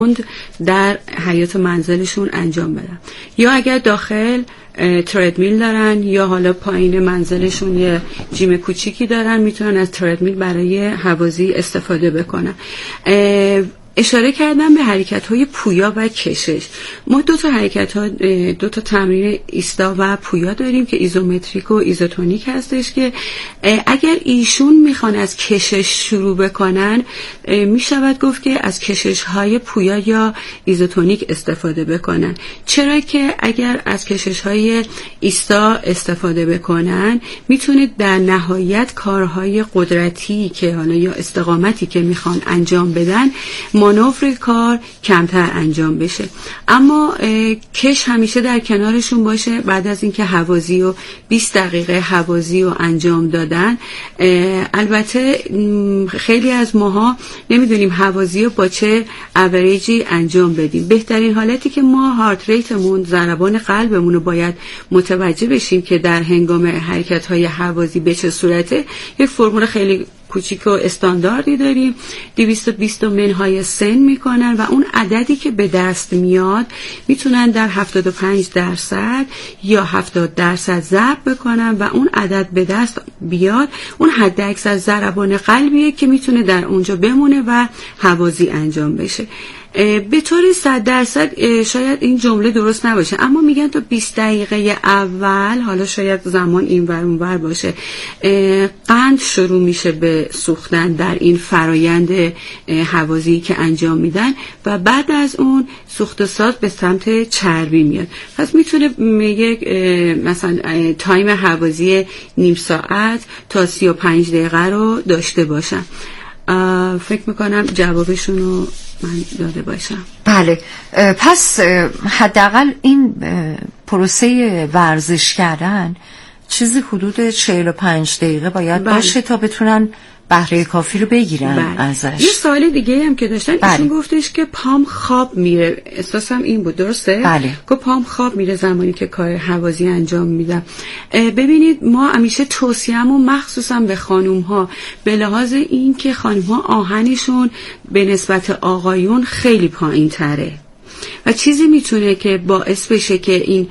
در حیاط منزلشون انجام بدن، یا اگر داخل تردمیل دارن یا حالا پایین منزلشون یه جیم کوچیکی دارن میتونن از تردمیل برای هوازی استفاده بکنن. اشاره کردم به حرکت‌های پویا و کشش. ما دو تا تمرین ایستا و پویا داریم که ایزومتریک و ایزوتونیک هستش که اگر ایشون میخوان از کشش شروع بکنن میشود گفت که از کشش‌های پویا یا ایزوتونیک استفاده بکنن. چرا که اگر از کشش‌های ایستا استفاده بکنن میتونه در نهایت کارهای قدرتی که حالا یا استقامتی که میخوان انجام بدن مانور کار کمتر انجام بشه. اما کش همیشه در کنارشون باشه. بعد از اینکه هوازی و 20 دقیقه هوازی رو انجام دادن، البته خیلی از ماها نمیدونیم هوازی رو با چه اوریجی انجام بدیم. بهترین حالتی که ما هارت ریتمون، ضربان قلبمون رو باید متوجه بشیم که در هنگام حرکت‌های هوازی به چه صورته، یک فرمول خیلی کوچیک و استانداردی داریم. 220 منهای سن میکنن و اون عددی که به دست میاد میتونن در 75% یا 70% ضرب بکنن و اون عدد به دست بیاد، اون حد اکثر ضربان قلبیه که میتونه در اونجا بمونه و هوازی انجام بشه. به طور 100% شاید این جمله درست نباشه، اما میگن تا 20 دقیقه اول، حالا شاید زمان این ور اون ور باشه، قند شروع میشه به سوختن در این فرایند هوازی که انجام میدن و بعد از اون سوخت ساز به سمت چربی میاد. پس میتونه یک مثلا تایم هوازی نیم ساعت تا 35 دقیقه رو داشته باشن. فکر میکنم جوابشون رو من داده باشم. بله، پس حداقل این پروسه ورزش کردن چیزی حدود 45 دقیقه باید باشه تا بتونن بهره کافی رو بگیرن ازش. یه سوال دیگه هم که داشتن، ایشون گفتش که پام خواب میره، احساسم این بود، درسته؟ بله. که پام خواب میره زمانی که کار هوازی انجام میدم. ببینید ما همیشه توصیه‌مون مخصوصا به خانوم ها به لحاظ این که خانوم ها آهنشون به نسبت آقایون خیلی پایین تره و چیزی میتونه که باعث بشه که این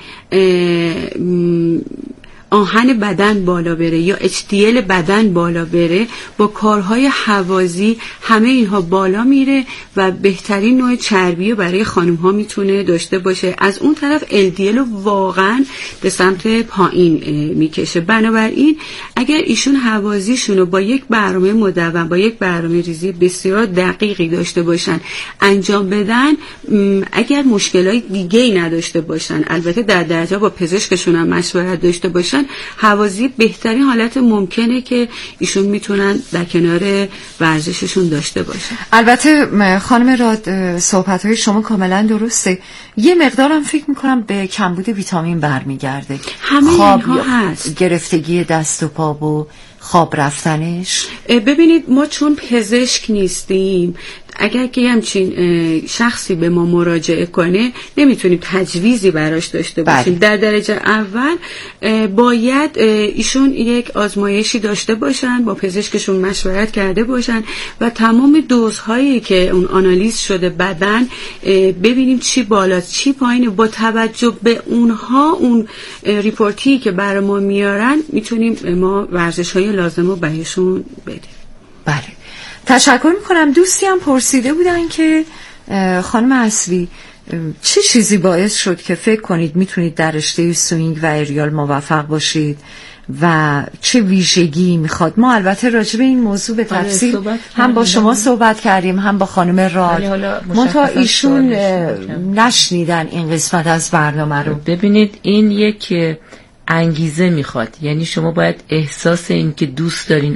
آهن بدن بالا بره یا HDL بدن بالا بره، با کارهای هوازی همه اینها بالا میره و بهترین نوع چربی رو برای خانم ها میتونه داشته باشه. از اون طرف LDL رو واقعا به سمت پایین میکشه. بنابراین اگر ایشون هوازیشون رو با یک برنامه مدون، با یک برنامه ریزی بسیار دقیقی داشته باشن انجام بدن، اگر مشکلات دیگه‌ای نداشته باشن، البته در درجه با پزشکشون هم مشورت داشته باشن، هوازی بهترین حالت ممکنه که ایشون میتونن در کنار ورزششون داشته باشن. البته خانم راد صحبت‌های شما کاملا درسته. یه مقدارم فکر میکنم به کمبود ویتامین برمیگرده. خواب اینها هست، گرفتگی دست و پا و خواب رفتنش. ببینید ما چون پزشک نیستیم، اگر که همچین شخصی به ما مراجعه کنه نمیتونیم تجویزی براش داشته باشیم. در درجه اول باید ایشون یک آزمایشی داشته باشن، با پزشکشون مشورت کرده باشن و تمام دوزهایی که اون آنالیز شده بدن ببینیم چی بالاست چی پایینه. با توجه به اونها، اون ریپورتی که برای ما میارن، میتونیم ما ورزش‌های لازم رو بهشون بدیم. بله، تشکر میکنم. دوستی هم پرسیده بودن که خانم اصلی چه چیزی باعث شد که فکر کنید میتونید در رشته سوینگ و اریال موفق باشید و چه ویژگی میخواد؟ ما البته راجع به این موضوع به تفصیل هم با شما صحبت کردیم هم با خانم راد، منتها ایشون نشنیدن این قسمت از برنامه رو. ببینید این یک انگیزه میخواد، یعنی شما باید احساس این که دوست دارین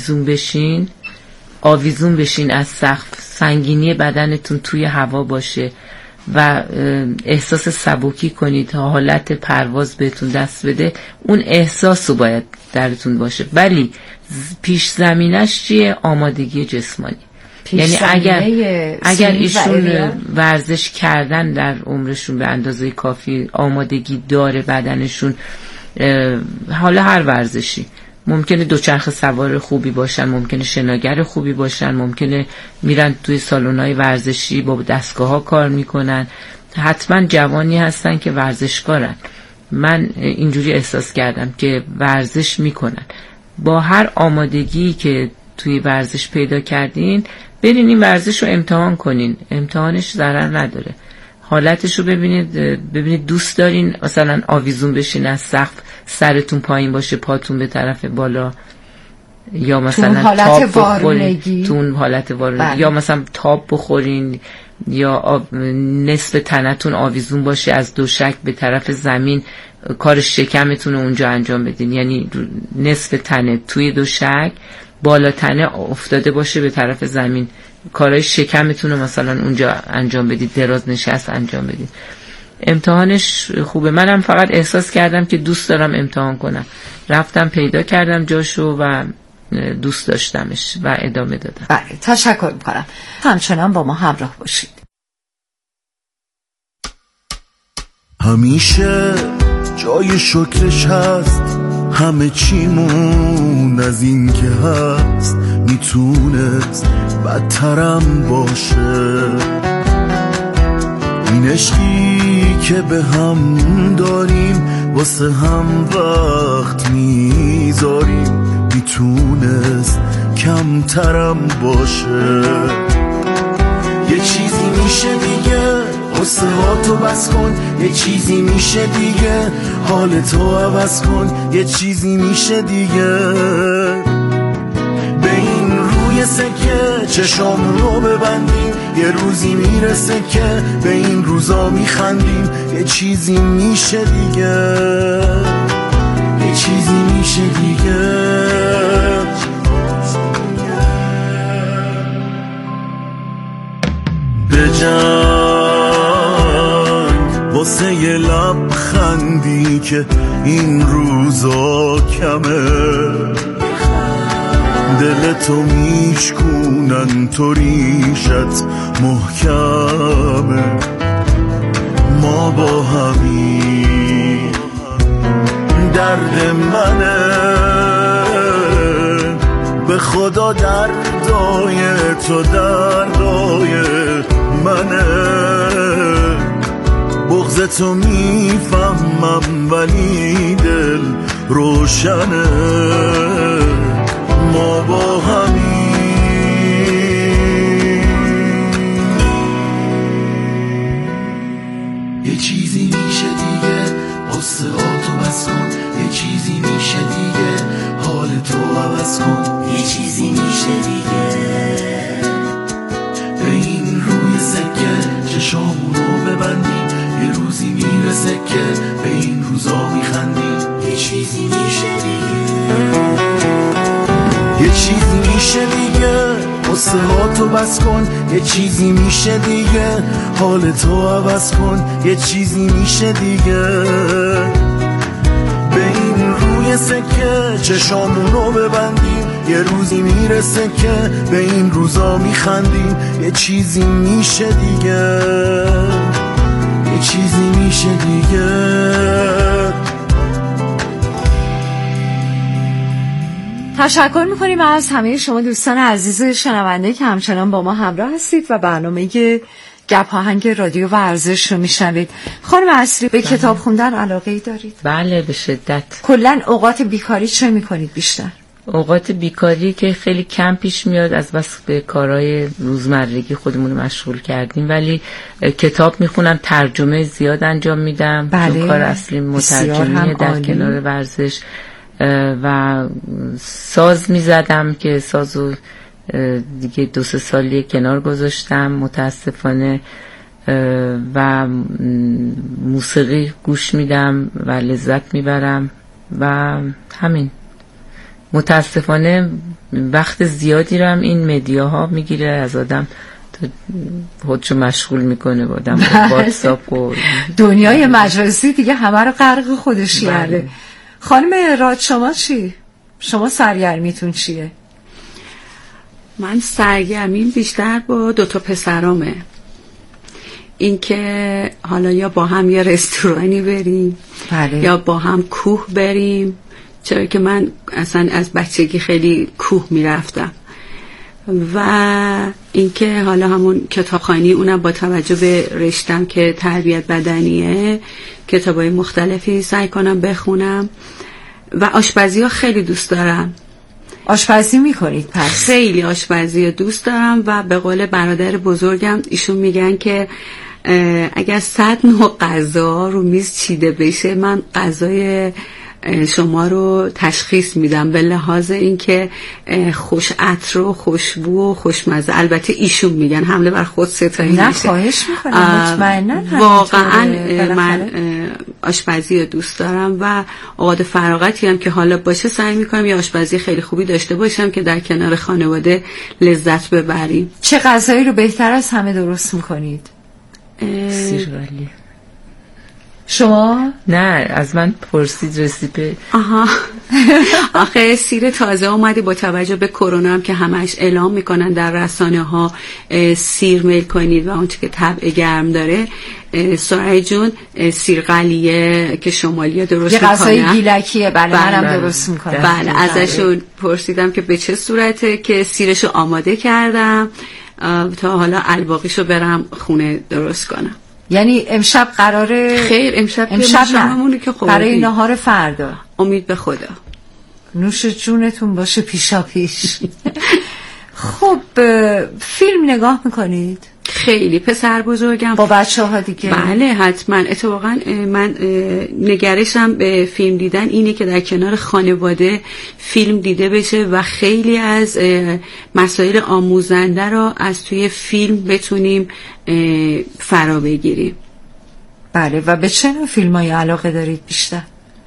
آویزون بشین از سقف، سنگینی بدنتون توی هوا باشه و احساس سبکی کنید، حالت پرواز بهتون دست بده، اون احساس رو باید درتون باشه. ولی پیش زمینش چیه؟ آمادگی جسمانی. یعنی اگر ایشون ورزش کردن در عمرشون به اندازه کافی آمادگی داره بدنشون، حالا هر ورزشی، ممکنه دوچرخه سوار خوبی باشن، ممکنه شناگر خوبی باشن، ممکنه میرن توی سالن‌های ورزشی با دستگاه‌ها کار میکنن، حتما جوانی هستن که ورزشکارن. من اینجوری احساس کردم که ورزش میکنن. با هر آمادگی که توی ورزش پیدا کردین برین این ورزش رو امتحان کنین، امتحانش ضرر نداره. حالتش رو ببینید دوست دارین مثلا آویزون بشین از سقف، سرتون پایین باشه، پاتون به طرف بالا، یا مثلا تاب بخورین تون حالت وارونگی، یا مثلا تاب بخورین، یا نصف تنتون آویزون باشه از دوشک به طرف زمین، کار شکمتون رو اونجا انجام بدین، یعنی نصف تنه توی دوشک، بالا تنه افتاده باشه به طرف زمین، کارهای شکمتون رو مثلا اونجا انجام بدید، دراز نشست انجام بدید. امتحانش خوبه. منم فقط احساس کردم که دوست دارم امتحان کنم، رفتم پیدا کردم جاشو و دوست داشتمش و ادامه دادم. بله، تشکر میکنم. همچنان با ما همراه باشید. همیشه جای شکرش هست، همه چیمون از این که هست میتونست بدترم باشه. این عشقی که به هم داریم واسه هم وقت میذاریم میتونست کمترم باشه. یه چیزی میشه دیگه قصه ها تو بس کن، یه چیزی میشه دیگه حالتو عوض کن، یه چیزی میشه دیگه به این روی سکه چشامون رو ببندیم، یه روزی میرسه که به این روزا میخندیم، یه چیزی میشه دیگه، یه چیزی میشه دیگه. بجنگ واسه یه لبخندی که این روزا کمه، دلتو میشکونن تو ریشت محکمه. ما با همین درد منه، به خدا دردای تو دردای منه. بغضتو میفهمم ولی دل روشنه. ما با همین یه چیزی میشه دیگه قصه هاتو بس کن، یه چیزی میشه دیگه حالتو عوض کن، یه چیزی میشه دیگه به این روی سکه چشامون رو ببندیم، یه روزی میرسه که به این روزا میخندیم، یه چیزی میشه دیگه، یه چیزی میشه دیگه قصه هاتو بس کن، یه چیزی میشه دیگه حالتو عوض کن، یه چیزی میشه دیگه به این روی سکه چشامون رو ببندیم، یه روزی میرسه که به این روزا میخندیم، یه چیزی میشه دیگه، یه چیزی میشه دیگه. تشکر میکنیم از همه شما دوستان عزیز شنونده که همچنان با ما همراه هستید و برنامه گپ آهنگ رادیو ورزش رو میشنوید. خانم عصری، به کتاب خوندن علاقه‌ای دارید؟ بله، به شدت. کلاً اوقات بیکاری چه میکنید بیشتر؟ اوقات بیکاری که خیلی کم پیش میاد از بس به کارهای روزمرگی خودمون مشغول کردیم، ولی کتاب میخونم، ترجمه زیاد انجام میدم. بله. کار اصلی مترجمیه در کنار ورزش، و ساز میزدم که سازو دیگه 2-3 سالی کنار گذاشتم متاسفانه، و موسیقی گوش میدم و لذت میبرم و همین. متاسفانه وقت زیادی رو هم این مدیاها میگیره از آدم، خودشو مشغول میکنه با آدم، واتساپ و دنیای مجازی دیگه همه رو غرق خودش کرده. خانم راد، شما چی؟ شما سرگرمیتون چیه؟ من سرگرمیم بیشتر با 2 پسرامه، این که حالا یا با هم یه رستورانی بریم، بله. یا با هم کوه بریم، چرا که من اصلا از بچگی خیلی کوه میرفتم و اینکه حالا همون کتابخوانی، اونم با توجه به رشتم که تربیت بدنیه، کتابای مختلفی سعی کنم بخونم و آشپزی ها خیلی دوست دارم. آشپزی میکنید پس؟ خیلی آشپزی رو دوست دارم و به قول برادر بزرگم ایشون میگن که اگر 100 نوع غذا رو میز چیده بشه من غذای شما رو تشخیص میدم به لحاظ اینکه خوش عطر و خوشبو و خوشمزه. البته ایشون میگن، حمله بر خود ستایی نه میشه. خواهش میکنم مطمئنا واقعا من آشپزی رو دوست دارم و اوقات فراغتی هم که حالا باشه سعی میکنم یه آشپزی خیلی خوبی داشته باشم که در کنار خانواده لذت ببریم. چه غذایی رو بهتر از همه درست میکنید؟ سیرگالی. شما؟ نه از من پرسید رسیپی. آخه سیر تازه اومده با توجه به کرونا هم که همش اعلام میکنن در رسانه ها سیر میل کنید و اونچه که طبع گرم داره. سرعی جون سیرقلیه که شمالیه درست میکنن، یه غذای گیلکیه. بله منم درست میکنم. بله ازشون پرسیدم که به چه صورته که سیرشو آماده کردم تا حالا الباقیشو برم خونه درست کنم. یعنی امشب قراره؟ خیر امشب نه که برای نهار فردا. امید به خدا. نوش جونتون باشه پیشا پیش. خب فیلم نگاه میکنید؟ خیلی. پسر بزرگم با بچه ها دیگه؟ بله حتما. اتفاقا من نگرشم به فیلم دیدن اینه که در کنار خانواده فیلم دیده بشه و خیلی از مسائل آموزنده رو از توی فیلم بتونیم فرا بگیریم. بله. و به چه نوع فیلم‌های علاقه دارید بیشتر؟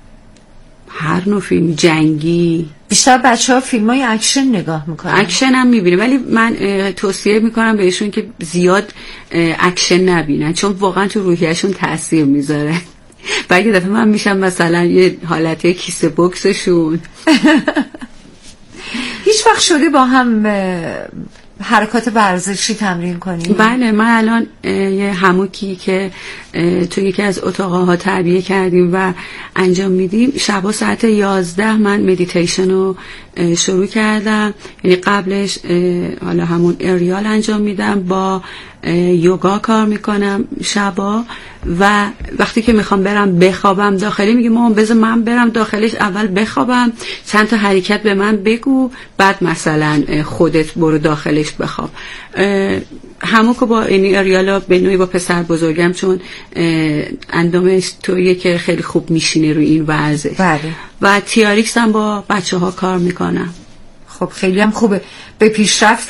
هر نوع فیلم. جنگی. بیشتر بچه‌ها فیلم‌های اکشن نگاه میکنن؟ اکشن هم میبینه ولی من توصیه میکنم بهشون که زیاد اکشن نبینن چون واقعا تو روحیه‌شون تأثیر میذاره. و اگه دفعه من میشم مثلا یه حالتی کیسه بوکسشون. هیچ وقت شده با هم حرکات ورزشی تمرین کنیم؟ بله من الان یه هموکی که تو یکی از اتاقها تربیه کردیم و انجام میدیم شبا ساعت 11 من مدیتیشن رو شروع کردم. یعنی قبلش حالا همون اریال انجام میدم، با یوگا کار میکنم شبا و وقتی که میخوام برم بخوابم داخلی میگه مامان بذار من برم داخلش اول بخوابم، چند تا حرکت به من بگو بعد مثلا خودت برو داخلش بخواب. همون که با اینی اریالا به نوعی با پسر بزرگم چون اندامش تویه که خیلی خوب میشینه روی این ورزش. بله. و تیاریکس هم با بچه ها کار میکنم. خب خیلی هم خوبه. به پیشرفت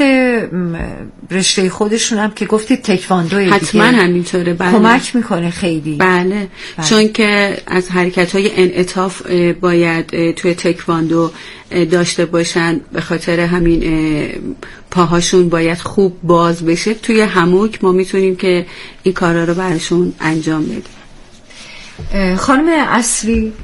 رشته خودشون هم که گفتید تکواندوی دیگه حتما همینطوره. بله. کمک میکنه خیلی. بله. چون که از حرکت‌های انعطاف باید توی تکواندو داشته باشن، به خاطر همین پاهاشون باید خوب باز بشه. توی هموک ما میتونیم که این کارا رو براشون انجام بدیم. خانم اصلی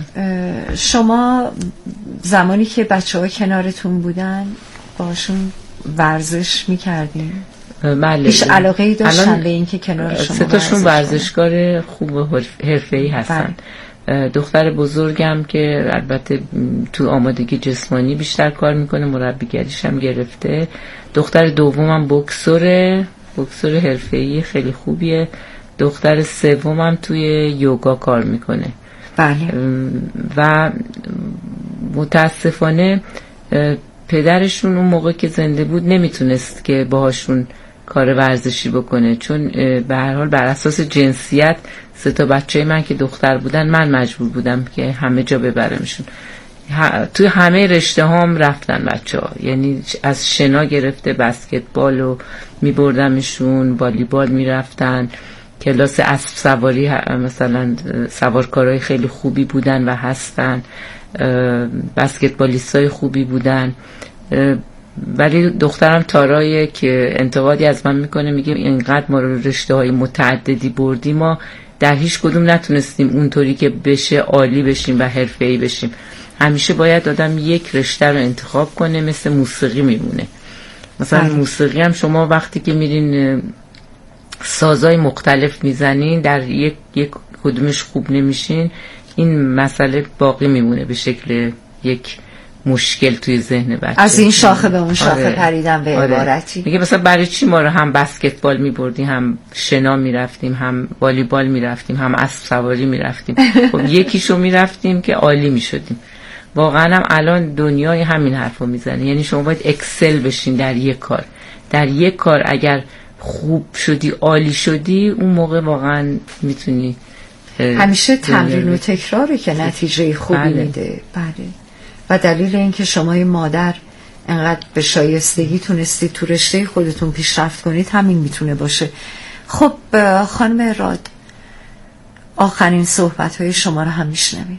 شما زمانی که بچه‌ها کنارتون بودن باشون ورزش میکردین؟ بله. هیچ علاقه‌ای داشتن به این که کنار شما سه تاشون ورزشکار خوب و حرفه‌ای هستن. دختر بزرگم که البته تو آمادگی جسمانی بیشتر کار میکنه، مربیگریش هم گرفته. دختر دومم بوکسور حرفه‌ای خیلی خوبیه. دختر سومم توی یوگا کار میکنه. بله. و متاسفانه پدرشون اون موقع که زنده بود نمیتونست که باهاشون کار ورزشی بکنه، چون به هر حال بر اساس جنسیت سه تا بچه من که دختر بودن من مجبور بودم که همه جا ببرمشون. توی همه رشته هم رفتن بچه ها، یعنی از شنا گرفته بسکتبال رو میبردمشون، والیبال میرفتن، کلاس اسب سواری مثلا سوارکارای خیلی خوبی بودن و هستن، بسکتبالیستای خوبی بودن. ولی دخترم تارایه که انتقادی از من میکنه، میگه اینقدر ما رو رشته های متعددی بردیم ما در هیچ کدوم نتونستیم اونطوری که بشه عالی بشیم و حرفه‌ای بشیم. همیشه باید آدم یک رشته رو انتخاب کنه، مثل موسیقی میمونه. مثلا موسیقی هم شما وقتی که میرین سازهای مختلف میزنین در یک کدومش خوب نمیشین، این مسئله باقی میمونه به شکل یک مشکل توی ذهن بچه. از این شاخه به اون شاخه پریدن به عبارتی. میگه مثلا برای چی ما رو هم بسکتبال میبردیم، هم شنا میرفتیم، هم والیبال میرفتیم، هم اسب سواری میرفتیم. خب یکیشو میرفتیم که عالی میشدیم. واقعا هم الان دنیای همین حرفو میزنه. یعنی شما باید اکسل بشین در یک کار. در یک کار اگر خوب شدی، عالی شدی، اون موقع واقعا میتونی. همیشه تمرین و تکراره که نتیجه خوبی میده. بله. و دلیل اینکه شما مادر انقدر به شایستگی تونستید تو رشته خودتون پیشرفت کنید همین میتونه باشه. خب خانم راد، آخرین صحبت‌های شما رو هم میشنویم.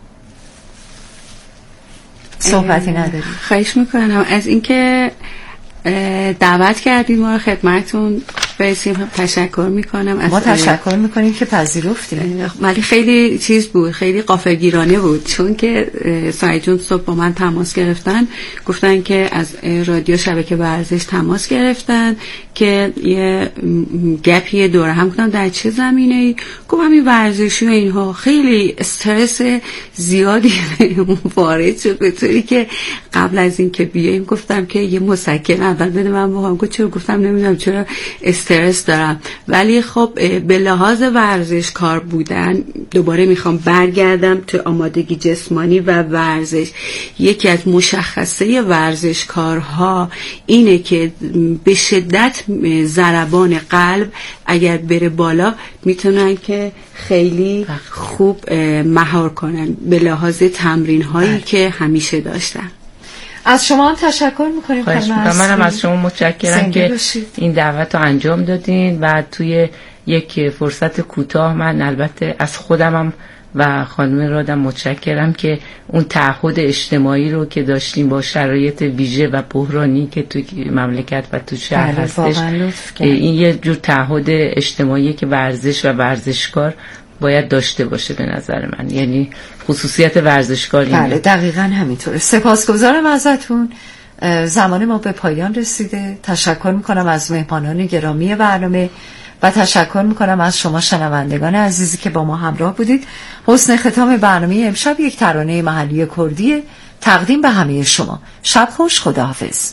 صحبتی نداری؟ خواهش میکنم از اینکه دعوت کردید ما رو خدمتتون برسیم. تشکر میکنم. ما تشکر میکنیم که پذیرفتید. ولی خیلی چیز بود، خیلی غافلگیرانه بود، چون که سعید جون صبح با من تماس گرفتن، گفتن که از رادیو شبکه ورزش تماس گرفتن که یه گپی دوره هم کنم. در چه زمینه‌ای؟ گفتم همین ورزشی و اینها. خیلی استرس زیادی وارد شد، به طوری که قبل از این که بیایم گفتم که یه مسکن اول بده من بخورم. گفتم نمیدونم چرا استرس دارم. ولی خب به لحاظ ورزشکار بودن دوباره میخوام برگردم تو آمادگی جسمانی و ورزش. یکی از مشخصه ورزشکارها اینه که به شدت ضربان قلب اگر بره بالا میتونن که خیلی خوب مهار کنن به لحاظ تمرین هایی که همیشه داشتن. از شما هم تشکر میکنیم. منم از شما متشکرم که این دعوت رو انجام دادین و توی یک فرصت کوتاه. من البته از خودمم و خانم رادم متشکرم که اون تعهد اجتماعی رو که داشتیم با شرایط ویژه و بحرانی که توی مملکت و تو شهر هستش، این یه جور تعهد اجتماعی که ورزش و ورزشکار باید داشته باشه به نظر من. یعنی خصوصیت ورزشکار اینه. بله دقیقاً همینطوره. سپاسگزارم ازتون. زمان ما به پایان رسیده. تشکر میکنم از مهمانان گرامی برنامه و تشکر میکنم از شما شنوندگان عزیزی که با ما همراه بودید. حسن ختام برنامه امشب یک ترانه محلی کردی تقدیم به همه شما. شب خوش. خداحافظ.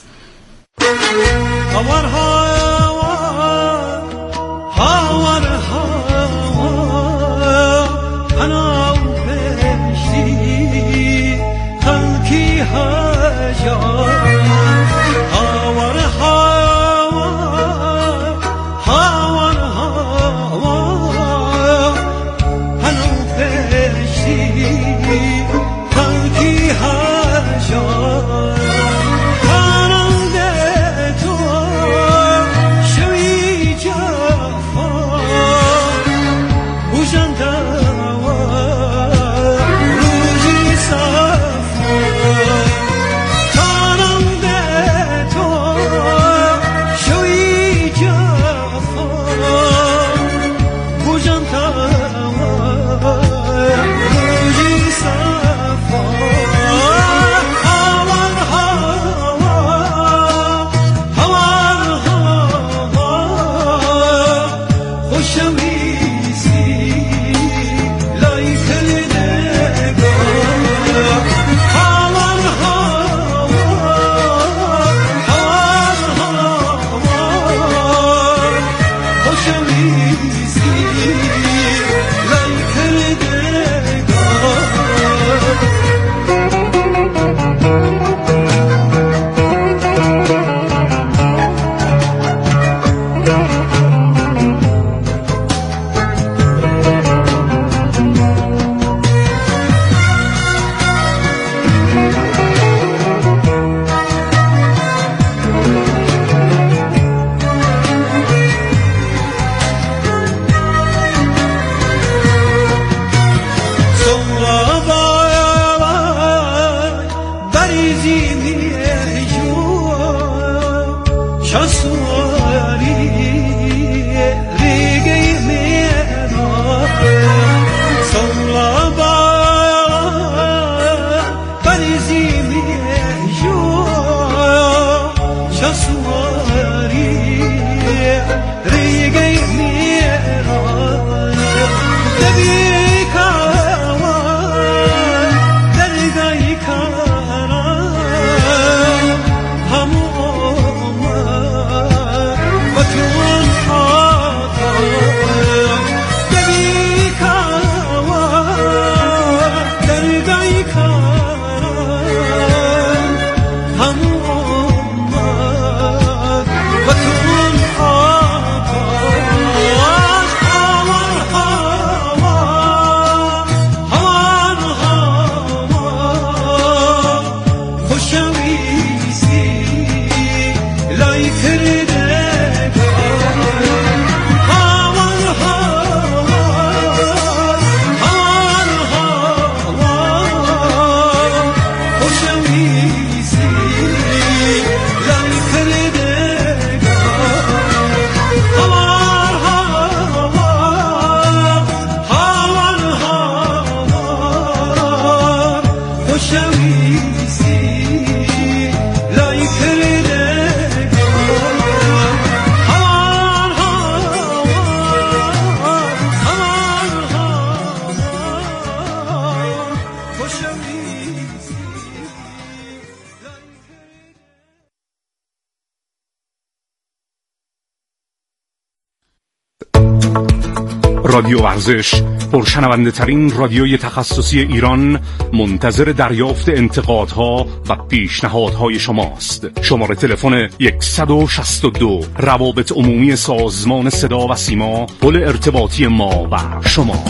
رادیو ورزش، پرشنونده ترین رادیوی تخصصی ایران، منتظر دریافت انتقادها و پیشنهادهای شماست. شماره تلفن 162 روابط عمومی سازمان صدا و سیما، پل ارتباطی ما و شما.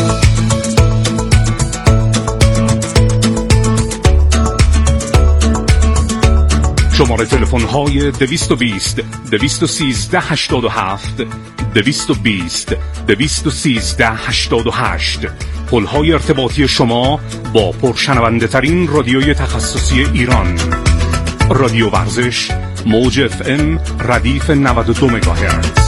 شماره تلفن های 220 213 87 220 213 88، پل های ارتباطی شما با پرشنونده ترین رادیوی تخصصی ایران. رادیو ورزش، موج FM ردیف 92 مگاهرتز.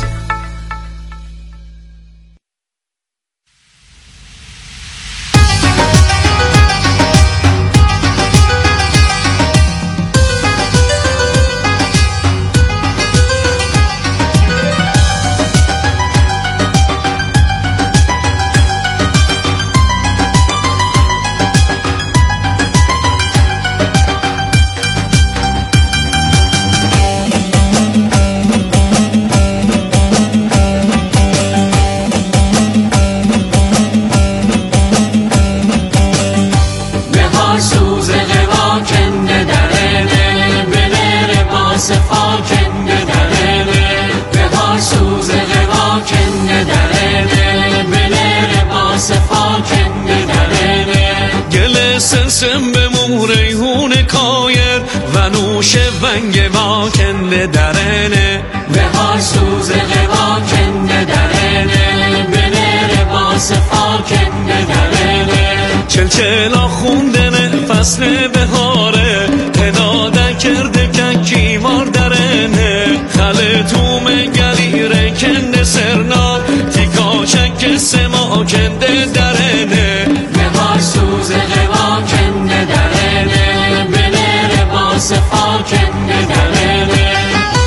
سم به موریهون کایر و نوش ونگ واکنده درنه به ها سوز واکنده درنه به لباس فاکنده درنه چلچلا خوندنه فصل بهاره هداده کرده ککی مار درنه خلطوم گلیره کنده سرنا تیکا چک سما کنده درنه به ها سوز واکنده درنه به لباس فاکنده درنه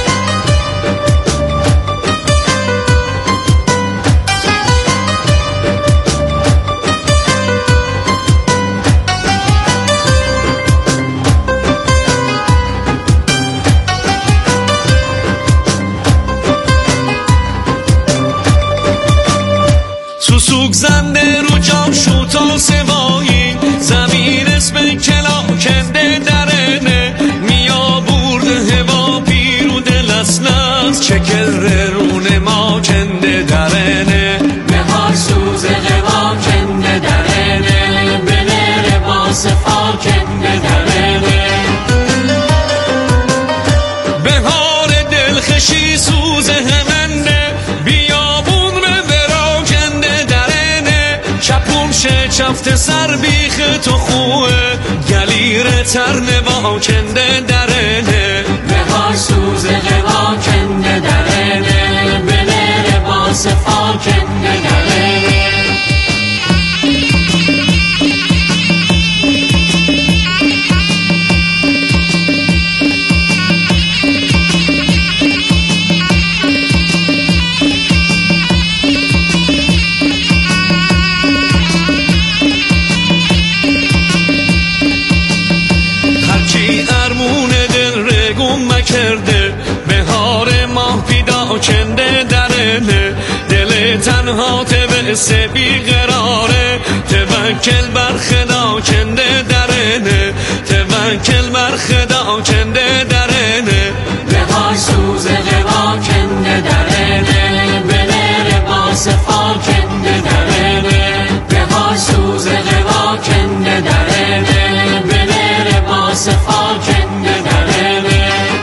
سوسوک زنده رو جام شوتا سوایی زمین اسم کلا کنده درنه میا برده هوا پیرو دل اسلس چکر رونه ما کنده درنه به ها سوز هوا کنده درنه به لباس فا کنده درنه بهار دلخشی سوز همنده بیابون برا کنده درنه چپون شه چفت سر بیخ تو خوه گلیر ترنه با کنده درنه به ها سوز هوا کنده درنه به لباس فا کنده درنه کرده بهار ماه پیدا کنده درنه دل تنها تبسه بیقراره توکل بر خدا کنده درنه توکل بر خدا کنده درنه به ها سوز هوا کنده درنه به لباس فا کنده درنه به ها سوز هوا کنده درنه به لباس فا کنده درنه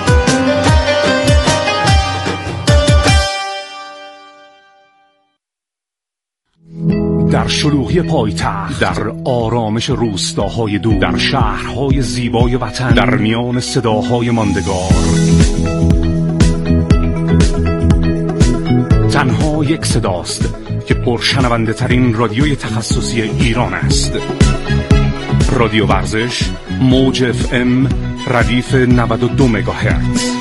در شلوغی پایتخت، در آرامش روستاهای دور، در شهرهای زیبای وطن، در میان صداهای ماندگار، تنها یک صداست که پرشنونده ترین رادیوی تخصصی ایران است. رادیو ورزش، موج FM ردیف 92 مگاهرتز.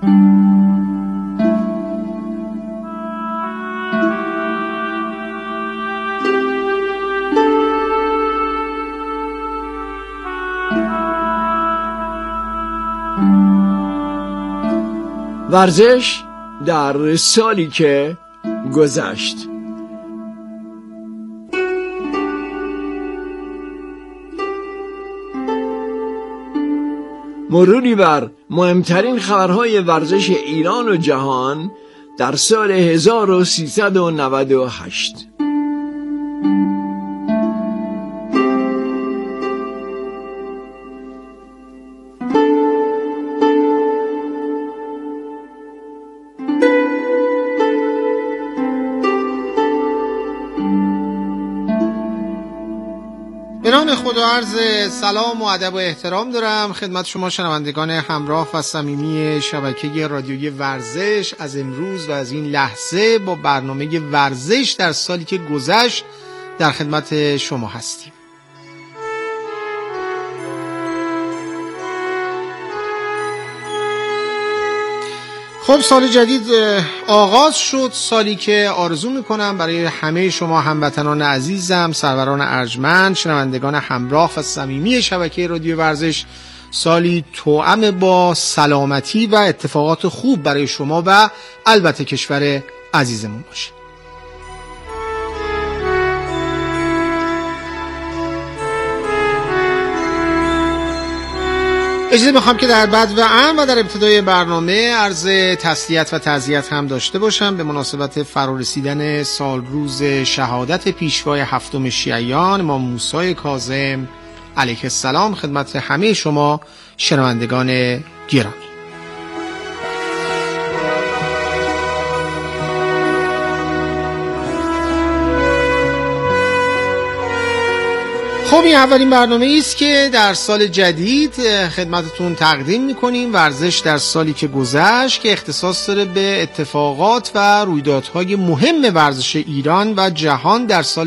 ورزش در سالی که گذشت. مروری بر مهمترین خبرهای ورزش ایران و جهان در سال 1398. به نام خدا عرض سلام و ادب و احترام دارم خدمت شما شنوندگان همراه و صمیمی شبکه رادیویی ورزش. از امروز و از این لحظه با برنامه ورزش در سالی که گذشت در خدمت شما هستیم. خب سال جدید آغاز شد، سالی که آرزو میکنم برای همه شما هموطنان عزیزم، سروران ارجمند، شنوندگان همراه و صمیمی شبکه رادیو ورزش، سالی توأم با سلامتی و اتفاقات خوب برای شما و البته کشور عزیزمون باشه. اجازه میخوام که در بدء و در ابتدای برنامه عرض تسلیت و تعزیت هم داشته باشم به مناسبت فرارسیدن سالروز شهادت پیشوای هفتم شیعیان امام موسی کاظم علیه السلام خدمت همه شما شنوندگان گرامی. خب این اولین برنامه است که در سال جدید خدمتتون تقدیم میکنیم. ورزش در سالی که گذشت که اختصاص داره به اتفاقات و رویدادهای مهم ورزش ایران و جهان در سال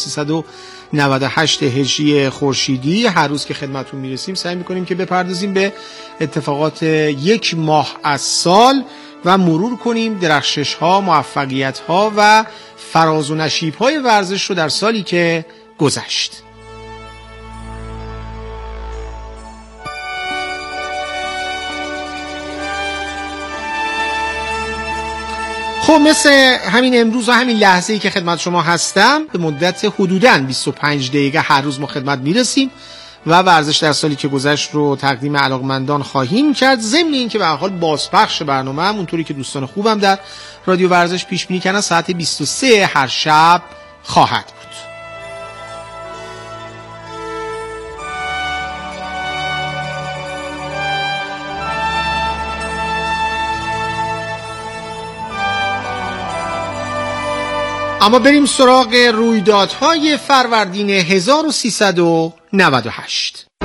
1398 هجری خورشیدی. هر روز که خدمتتون میرسیم سعی میکنیم که بپردازیم به اتفاقات یک ماه از سال و مرور کنیم درخشش‌ها، موفقیت‌ها و فراز و نشیب‌های ورزش رو در سالی که گذشت. خب مثل همین امروز و همین لحظه‌ای که خدمت شما هستم به مدت حدوداً 25 دقیقه هر روز ما خدمت میرسیم و ورزش در سالی که گذشت رو تقدیم علاقمندان خواهیم کرد، ضمن این که به هر حال بازپخش برنامه هم اونطوری که دوستان خوبم در رادیو ورزش پیش بینی کردن ساعت 23 هر شب خواهد بود. اما بریم سراغ رویدادهای فروردین 1398.